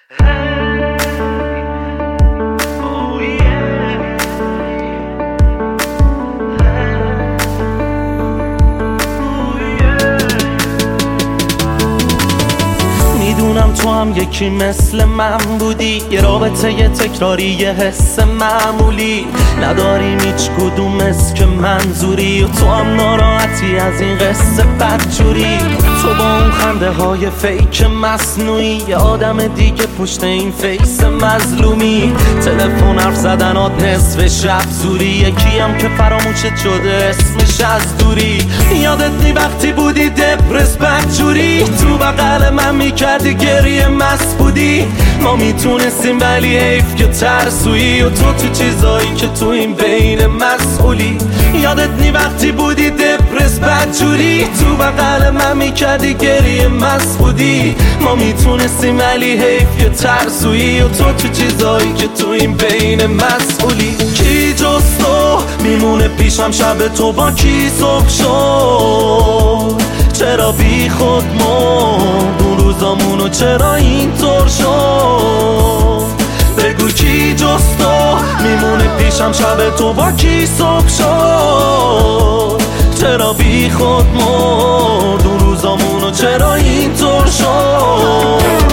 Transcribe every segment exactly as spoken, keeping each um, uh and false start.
میدونم تو هم یکی مثل من بودی، یه رابطه یه تکراری، یه حس معمولی نداریم هیچ کدوم اسم منظوری، و تو هم ناراحتی از این قصه بدجوری. تو با اون خنده های فیک مصنوعی، یه آدم دیگه پشت این فیس مظلومی. تلفن حرف زدنات نصف شب زوری، یکی هم که فراموشت شده اسمش از دوری. یادت نی وقتی بودی دپرس بدجوری، تو بغل من میکردی گریه مست بودی. ما میتونستیم ولی حیف که ترسویی، و تو تو چیزایی که تو این بین مسئولی. یادت نی وقتی بودی دپرس بدجوری، تو بغل من میکردی گریه مست بودی. ما میتونستیم ولی حیف که ترسویی، و تو تو چیزایی که تو این بین مسئولی. کی جز تو میمونه پیشم شب تو با کی صبح شد؟ چرا بی خود مرد اون روزامونو، چرا اینطور شد؟ بگو کی جز تو میمونه پیشم شب تو با کی صبح شد؟ چرا بی خود مرد اون روزامونو، چرا اینطور شد؟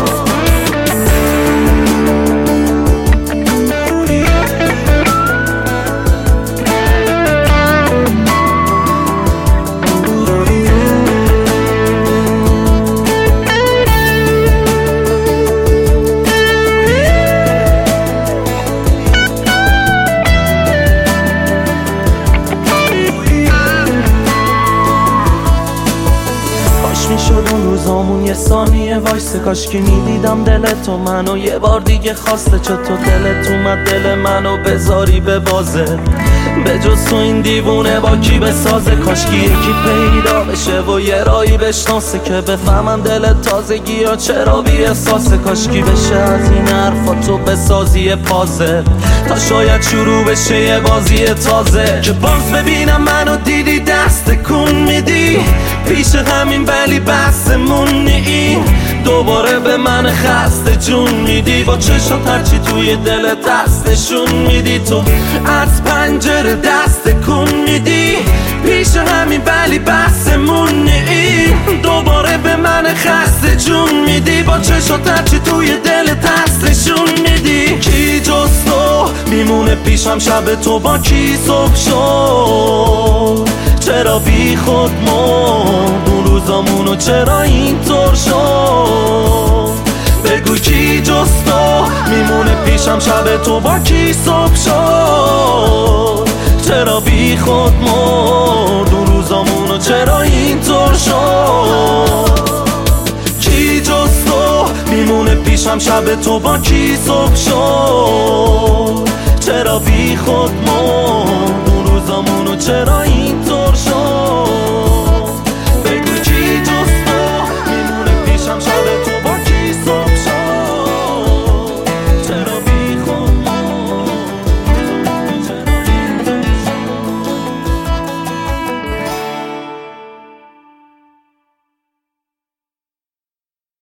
میشد اون روزامون یه ثانیه وایسه، کاش که میدیدم دلت و منو یه بار دیگه خواسته. چطور دلت اومد دل منو بذاری به بازه؟ به جز تو این دیوونه با کی بسازه؟ کاش که یکی پیدا بشه و یه رایی بشناسه، که بفهمم دلت تازگی ها چرا بی احساسه. کاش کی بشه از این حرفا تو بسازی پازه، تا شاید شروع بشه یه بازی تازه. که باز ببینم منو دیدی دست کن میدی پیش همین، ولی بحثمون نی. دوباره به من خسته جون میدی، با چشات هرچی توی دلت دستشون میدی. تو از پنجره دست کن میدی پیش همین، ولی بحثمون نی. دوباره به من خسته جون میدی، با چشات هرچی توی دلت دستشون میدی. کی جز تو میمونه پیشم شب تو با کی صبح شد؟ چرا بی خود مرد اون روزامونو، چرا اینطور شد؟ بگو کی جز تو میمونه پیشم شب تو با کی صبح شد؟ چرا بی خود مرد اون روزامونو، چرا اینطور شد؟ کی جز تو میمونه پیشم شب تو با کی صبح شد؟ چرا بی خود مرد اون روزامونو، چرا